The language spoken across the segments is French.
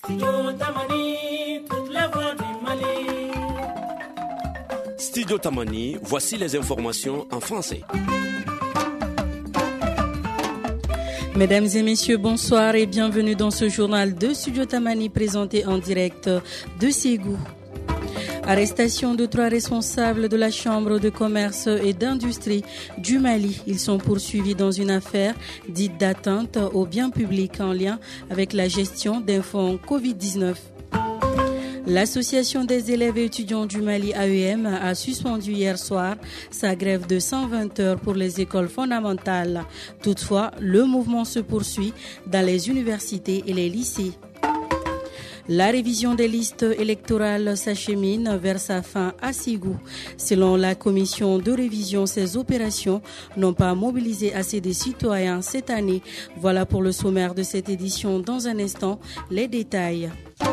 Studio Tamani, voici les informations en français. Mesdames et messieurs, bonsoir et bienvenue dans ce journal de Studio Tamani présenté en direct de Ségou. Arrestation de 3 responsables de la Chambre de commerce et d'industrie du Mali. Ils sont poursuivis dans une affaire dite d'atteinte aux biens publics en lien avec la gestion d'un fonds Covid-19. L'Association des élèves et étudiants du Mali AEM a suspendu hier soir sa grève de 120 heures pour les écoles fondamentales. Toutefois, le mouvement se poursuit dans les universités et les lycées. La révision des listes électorales s'achemine vers sa fin à Ségou. Selon la commission de révision, ces opérations n'ont pas mobilisé assez de citoyens cette année. Voilà pour le sommaire de cette édition. Dans un instant, les détails.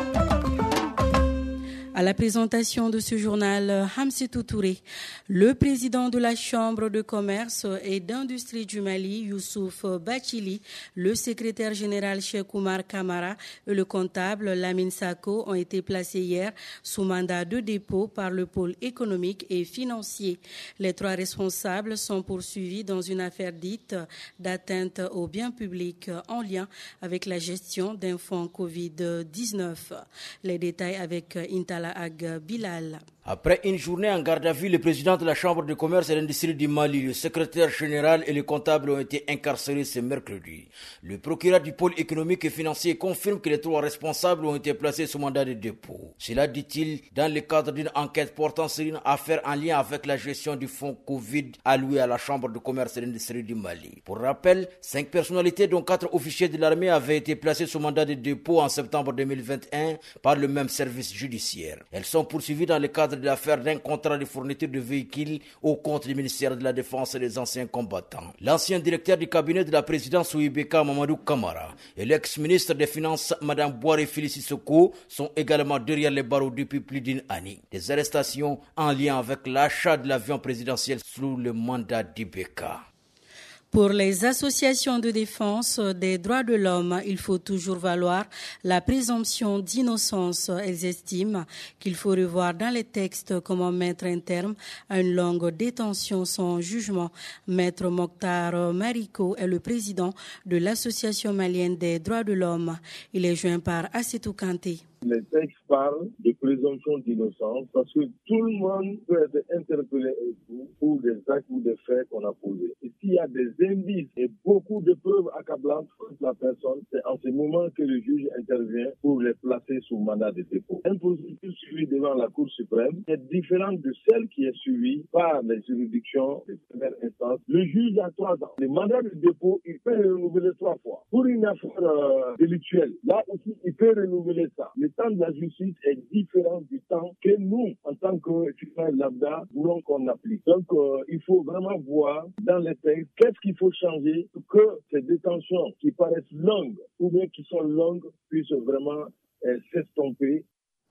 À la présentation de ce journal, Hamsetou Touré, le président de la Chambre de commerce et d'industrie du Mali, Youssouf Bachili, le secrétaire général Cheikh Oumar Kamara et le comptable Lamine Sako ont été placés hier sous mandat de dépôt par le pôle économique et financier. Les 3 responsables sont poursuivis dans une affaire dite d'atteinte aux biens publics en lien avec la gestion d'un fonds Covid-19. Les détails avec Intala Ag Bilal. Après une journée en garde à vue, le président de la Chambre de commerce et d'industrie du Mali, le secrétaire général et le comptable ont été incarcérés ce mercredi. Le procureur du pôle économique et financier confirme que les 3 responsables ont été placés sous mandat de dépôt. Cela, dit-il, dans le cadre d'une enquête portant sur une affaire en lien avec la gestion du fonds Covid alloué à la Chambre de commerce et d'industrie du Mali. Pour rappel, 5 personnalités dont 4 officiers de l'armée avaient été placés sous mandat de dépôt en septembre 2021 par le même service judiciaire. Elles sont poursuivies dans le cadre de l'affaire d'un contrat de fourniture de véhicules au compte du ministère de la Défense et des anciens combattants. L'ancien directeur du cabinet de la présidence Ouibeka Mamadou Kamara et l'ex-ministre des Finances Mme Boire Félicie Soko sont également derrière les barreaux depuis plus d'une année. Des arrestations en lien avec l'achat de l'avion présidentiel sous le mandat d'Ibeka. Pour les associations de défense des droits de l'homme, il faut toujours valoir la présomption d'innocence. Elles estiment qu'il faut revoir dans les textes comment mettre un terme à une longue détention sans jugement. Maître Mokhtar Mariko est le président de l'Association malienne des droits de l'homme. Il est joint par Assetou Kanté. Les textes parlent de présomption d'innocence parce que tout le monde peut être interpellé pour des actes ou des faits qu'on a posés. Et s'il y a des indices et beaucoup de preuves accablantes contre la personne, c'est en ce moment que le juge intervient pour les placer sous mandat de dépôt. Une procédure suivie devant la Cour suprême est différente de celle qui est suivie par les juridictions de première instance. Le juge a 3 ans. Le mandat de dépôt, il peut renouveler 3 fois. Pour une affaire délictuelle, là aussi, il peut renouveler ça. Le temps de la justice est différent du temps que nous, en tant que citoyens lambda, voulons qu'on applique. Donc, il faut vraiment voir dans les textes qu'est-ce qu'il faut changer pour que ces détentions qui paraissent longues ou bien qui sont longues puissent vraiment s'estomper.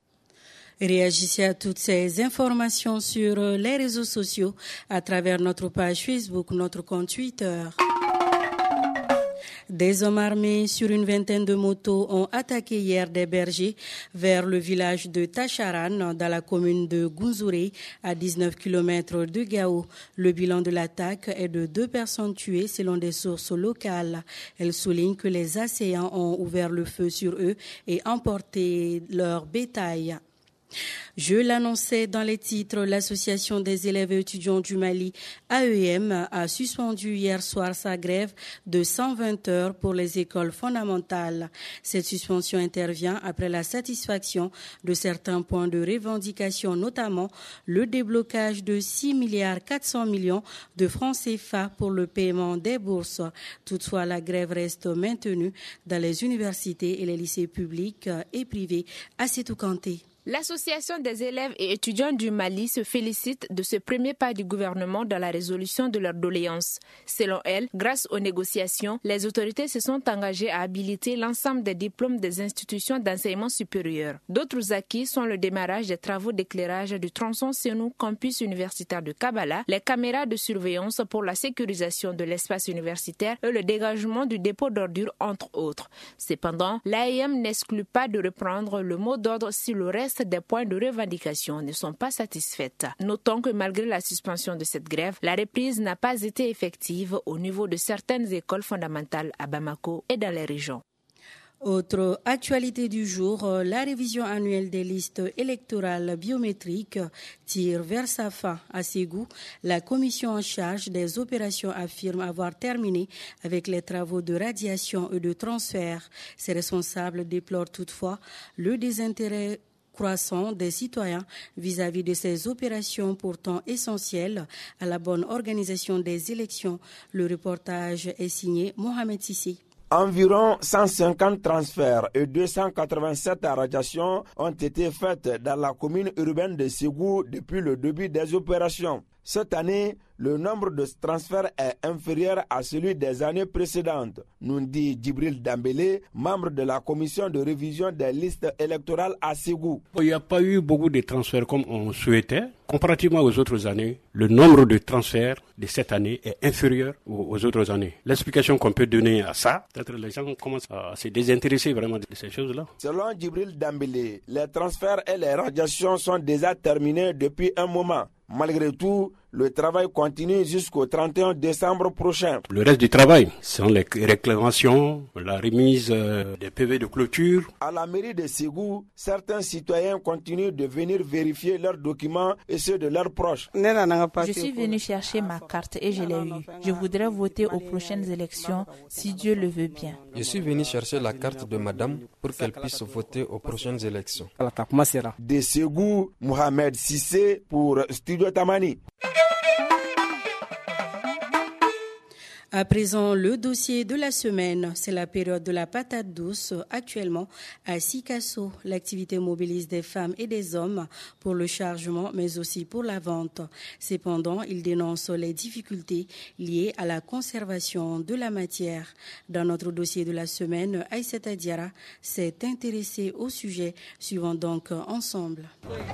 Réagissez à toutes ces informations sur les réseaux sociaux à travers notre page Facebook, notre compte Twitter. Des hommes armés sur une vingtaine de motos ont attaqué hier des bergers vers le village de Tacharan dans la commune de Gounzouré à 19 km de Gao. Le bilan de l'attaque est de 2 personnes tuées selon des sources locales. Elles soulignent que les assaillants ont ouvert le feu sur eux et emporté leur bétail. Je l'annonçais dans les titres, l'Association des élèves et étudiants du Mali, AEM, a suspendu hier soir sa grève de 120 heures pour les écoles fondamentales. Cette suspension intervient après la satisfaction de certains points de revendication, notamment le déblocage de 6,4 milliards de francs CFA pour le paiement des bourses. Toutefois, la grève reste maintenue dans les universités et les lycées publics et privés. Assetou Kanté. L'Association des élèves et étudiants du Mali se félicite de ce premier pas du gouvernement dans la résolution de leurs doléances. Selon elle, grâce aux négociations, les autorités se sont engagées à habiliter l'ensemble des diplômes des institutions d'enseignement supérieur. D'autres acquis sont le démarrage des travaux d'éclairage du tronçon Senou campus universitaire de Kabala, les caméras de surveillance pour la sécurisation de l'espace universitaire et le dégagement du dépôt d'ordures, entre autres. Cependant, l'AEM n'exclut pas de reprendre le mot d'ordre si le reste des points de revendication ne sont pas satisfaits. Notons que malgré la suspension de cette grève, la reprise n'a pas été effective au niveau de certaines écoles fondamentales à Bamako et dans les régions. Autre actualité du jour, la révision annuelle des listes électorales biométriques tire vers sa fin. À Ségou, la commission en charge des opérations affirme avoir terminé avec les travaux de radiation et de transfert. Ses responsables déplorent toutefois le désintérêt croissant des citoyens vis-à-vis de ces opérations pourtant essentielles à la bonne organisation des élections. Le reportage est signé Mohamed Sissi. Environ 150 transferts et 287 radiations ont été faites dans la commune urbaine de Ségou depuis le début des opérations. Cette année, le nombre de transferts est inférieur à celui des années précédentes, nous dit Djibril Dambélé, membre de la commission de révision des listes électorales à Ségou. Il n'y a pas eu beaucoup de transferts comme on souhaitait. Comparativement aux autres années, le nombre de transferts de cette année est inférieur aux autres années. L'explication qu'on peut donner à ça, peut-être les gens commencent à se désintéresser vraiment de ces choses-là. Selon Djibril Dambélé, les transferts et les radiations sont déjà terminés depuis un moment. Malgré tout, le travail continue jusqu'au 31 décembre prochain. Le reste du travail, sont les réclamations, la remise des PV de clôture. À la mairie de Ségou, certains citoyens continuent de venir vérifier leurs documents et ceux de leurs proches. Je suis venu chercher ma carte et je l'ai eue. Je voudrais voter aux prochaines élections si Dieu le veut bien. Je suis venu chercher la carte de madame pour qu'elle puisse voter aux prochaines élections. De Ségou, Mohamed Sissé pour Studio Tamani. À présent, le dossier de la semaine, c'est la période de la patate douce. Actuellement, à Sikasso, l'activité mobilise des femmes et des hommes pour le chargement, mais aussi pour la vente. Cependant, ils dénoncent les difficultés liées à la conservation de la matière. Dans notre dossier de la semaine, Aïssata Diara s'est intéressée au sujet. Suivons donc ensemble.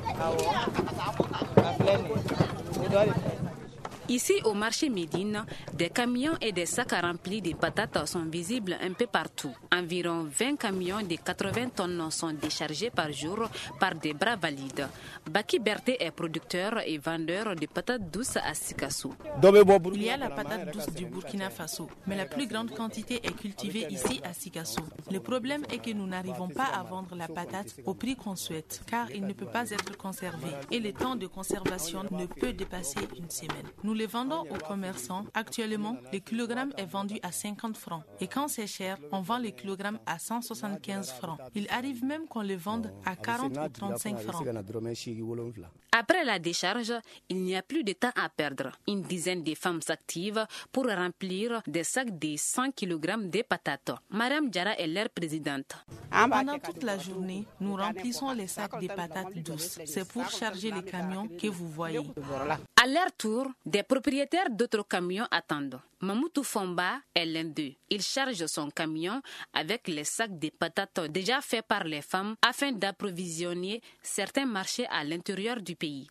Ici, au marché Médine, des camions et des sacs remplis de patates sont visibles un peu partout. Environ 20 camions de 80 tonnes sont déchargés par jour par des bras valides. Baki Berté est producteur et vendeur de patates douces à Sikasso. Il y a la patate douce du Burkina Faso, mais la plus grande quantité est cultivée ici à Sikasso. Le problème est que nous n'arrivons pas à vendre la patate au prix qu'on souhaite, car il ne peut pas être conservé et le temps de conservation ne peut dépasser une semaine. Nous les vendons aux commerçants. Actuellement, le kilogramme est vendu à 50 francs. Et quand c'est cher, on vend le kilogramme à 175 francs. Il arrive même qu'on le vende à 40 ou 35 francs. Après la décharge, il n'y a plus de temps à perdre. Une dizaine de femmes s'activent pour remplir des sacs de 100 kg de patates. Madame Diara est leur présidente. Pendant toute la journée, nous remplissons les sacs de patates douces. C'est pour charger les camions que vous voyez. À leur tour, des propriétaires d'autres camions attendent. Mamoutou Fomba est l'un d'eux. Il charge son camion avec les sacs de patates déjà faits par les femmes afin d'approvisionner certains marchés à l'intérieur du pays.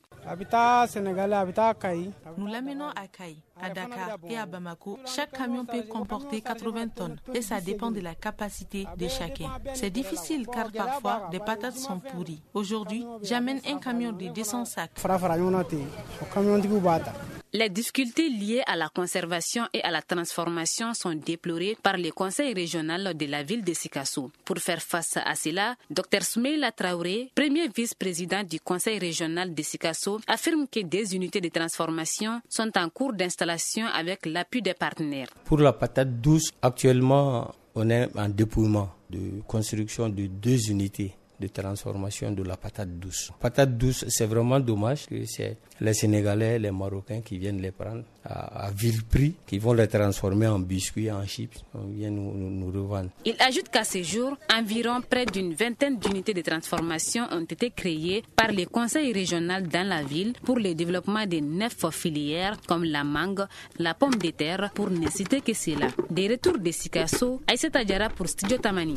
Nous l'amenons à Kaï, à Dakar et à Bamako. Chaque camion peut comporter 80 tonnes et ça dépend de la capacité de chacun. C'est difficile car parfois des patates sont pourries. Aujourd'hui, j'amène un camion de 200 sacs. Les difficultés liées à la conservation et à la transformation sont déplorées par le conseil régional de la ville de Sikasso. Pour faire face à cela, Dr Soumeila Traoré, premier vice-président du conseil régional de Sikasso, affirme que des unités de transformation sont en cours d'installation avec l'appui des partenaires. Pour la patate douce, actuellement, on est en dépouillement de construction de 2 unités de transformation de la patate douce. Patate douce, c'est vraiment dommage que c'est les Sénégalais, les Marocains qui viennent les prendre à vil prix, qui vont les transformer en biscuits, en chips, on vient nous revendre. Il ajoute qu'à ce jour, environ près d'une vingtaine d'unités de transformation ont été créées par les conseils régionaux dans la ville pour le développement des 9 filières comme la mangue, la pomme de terre, pour ne citer que cela. Des retours de Sikasso, Aïssata Diarra pour Studio Tamani.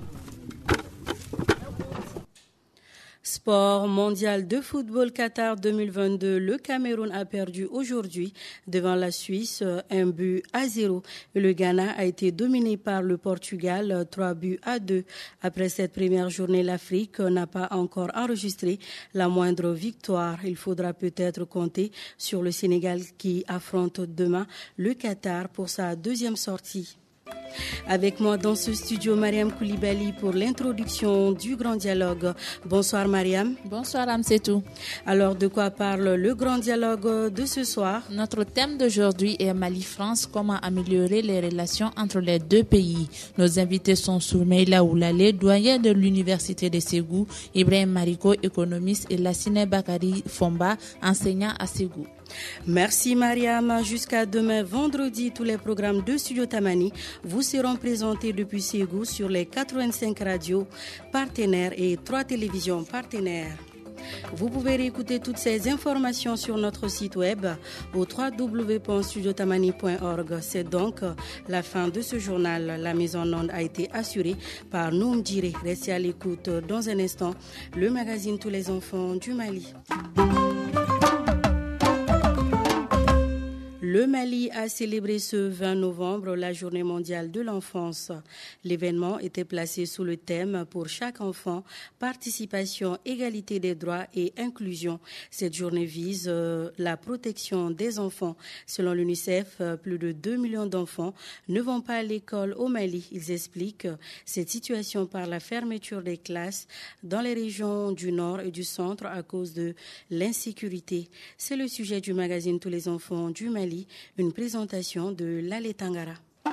Sport mondial de football Qatar 2022, le Cameroun a perdu aujourd'hui devant la Suisse 1-0 et le Ghana a été dominé par le Portugal 3-2. Après cette première journée, l'Afrique n'a pas encore enregistré la moindre victoire. Il faudra peut-être compter sur le Sénégal qui affronte demain le Qatar pour sa deuxième sortie. Avec moi dans ce studio, Mariam Koulibaly pour l'introduction du Grand Dialogue. Bonsoir Mariam. Bonsoir Amsetou. Alors de quoi parle le Grand Dialogue de ce soir? Notre thème d'aujourd'hui est Mali-France, comment améliorer les relations entre les deux pays. Nos invités sont Soumeila Oulale, doyen de l'Université de Ségou, Ibrahim Mariko, économiste, et Lassine Bakari Fomba, enseignant à Ségou. Merci Mariam. Jusqu'à demain vendredi, tous les programmes de Studio Tamani vous seront présentés depuis Ségou sur les 85 radios partenaires et 3 télévisions partenaires. Vous pouvez réécouter toutes ces informations sur notre site web au www.studiotamani.org. C'est donc la fin de ce journal. La mise en onde a été assurée par Noum Djiré. Restez à l'écoute dans un instant. Le magazine Tous les enfants du Mali. Le Mali a célébré ce 20 novembre la Journée mondiale de l'enfance. L'événement était placé sous le thème « Pour chaque enfant, participation, égalité des droits et inclusion ». Cette journée vise la protection des enfants. Selon l'UNICEF, plus de 2 millions d'enfants ne vont pas à l'école au Mali. Ils expliquent cette situation par la fermeture des classes dans les régions du nord et du centre à cause de l'insécurité. C'est le sujet du magazine Tous les enfants du Mali. Une présentation de Lale Tangara.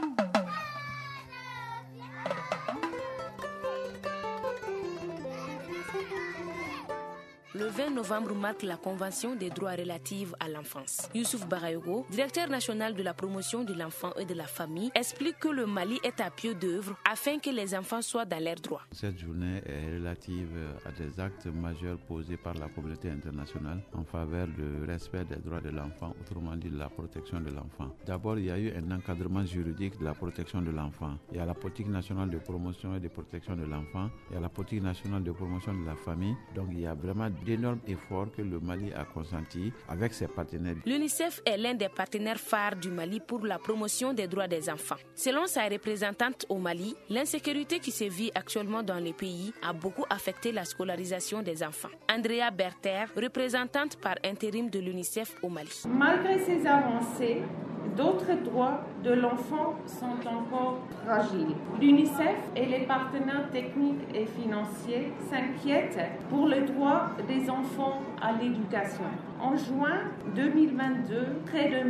Le 20 novembre marque la Convention des droits relatifs à l'enfance. Youssouf Barayogo, directeur national de la promotion de l'enfant et de la famille, explique que le Mali est à pied d'œuvre afin que les enfants soient dans leurs droits. Cette journée est relative à des actes majeurs posés par la communauté internationale en faveur du respect des droits de l'enfant, autrement dit de la protection de l'enfant. D'abord, il y a eu un encadrement juridique de la protection de l'enfant. Il y a la politique nationale de promotion et de protection de l'enfant. Il y a la politique nationale de promotion de la famille. Donc, il y a vraiment d'énormes efforts que le Mali a consentis avec ses partenaires. L'UNICEF est l'un des partenaires phares du Mali pour la promotion des droits des enfants. Selon sa représentante au Mali, l'insécurité qui se vit actuellement dans le pays a beaucoup affecté la scolarisation des enfants. Andrea Berter, représentante par intérim de l'UNICEF au Mali. Malgré ces avancées, d'autres droits de l'enfant sont encore fragiles. L'UNICEF et les partenaires techniques et financiers s'inquiètent pour le droit des enfants à l'éducation. En juin 2022, près de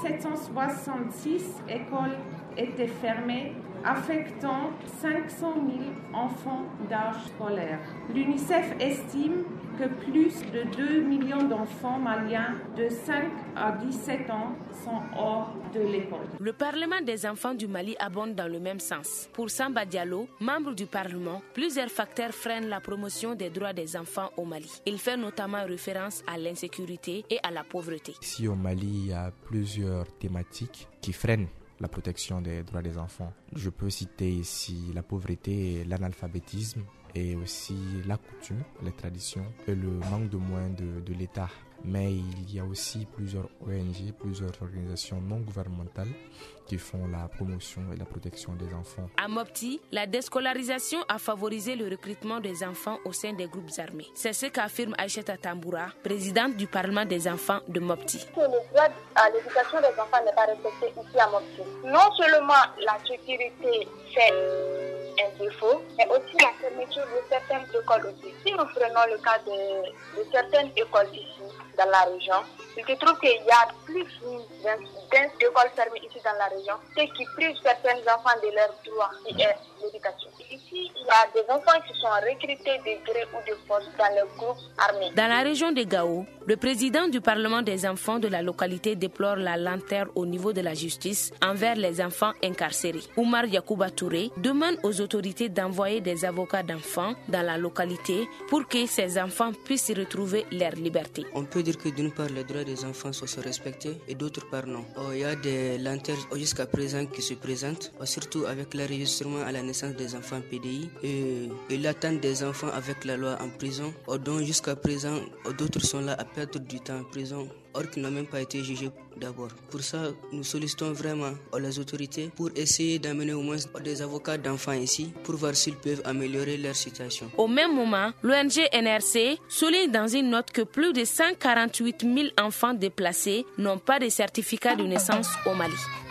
1766 écoles étaient fermées, affectant 500 000 enfants d'âge scolaire. L'UNICEF estime que plus de 2 millions d'enfants maliens de 5 à 17 ans sont hors de l'école. Le Parlement des enfants du Mali abonde dans le même sens. Pour Samba Diallo, membre du Parlement, plusieurs facteurs freinent la promotion des droits des enfants au Mali. Il fait notamment référence à l'insécurité et à la pauvreté. Ici au Mali, il y a plusieurs thématiques qui freinent la protection des droits des enfants. Je peux citer ici la pauvreté et l'analphabétisme, et aussi la coutume, les traditions et le manque de moyens de l'État. Mais il y a aussi plusieurs ONG, plusieurs organisations non gouvernementales qui font la promotion et la protection des enfants. À Mopti, la déscolarisation a favorisé le recrutement des enfants au sein des groupes armés. C'est ce qu'affirme Aïchata Tamboura, présidente du Parlement des enfants de Mopti. Le droit à l'éducation des enfants n'est pas respecté ici à Mopti. Non seulement la sécurité fait défauts, mais aussi la fermeture de certaines écoles aussi. Si nous prenons le cas de certaines écoles ici dans la région, il se trouve qu'il y a plus d'écoles fermées ici dans la région, ce qui prive certains enfants de leur droit, qui est l'éducation. Ici, il y a des enfants qui sont recrutés de gré ou de force dans le groupe armé. Dans la région de Gao, le président du Parlement des enfants de la localité déplore la lenteur au niveau de la justice envers les enfants incarcérés. Oumar Yacouba Touré demande aux autorités d'envoyer des avocats d'enfants dans la localité pour que ces enfants puissent retrouver leur liberté. On peut dire que d'une part, les droits des enfants sont respectés et d'autre part, non. Il y a des lenteurs jusqu'à présent qui se présentent, surtout avec l'enregistrement à la naissance des enfants PDI et l'attente des enfants avec la loi en prison. Donc jusqu'à présent, d'autres sont là à perdre du temps en prison, or qu'ils n'ont même pas été jugés d'abord. Pour ça, nous sollicitons vraiment les autorités pour essayer d'amener au moins des avocats d'enfants ici pour voir s'ils peuvent améliorer leur situation. Au même moment, l'ONG NRC souligne dans une note que plus de 148 000 enfants déplacés n'ont pas de certificat de naissance au Mali.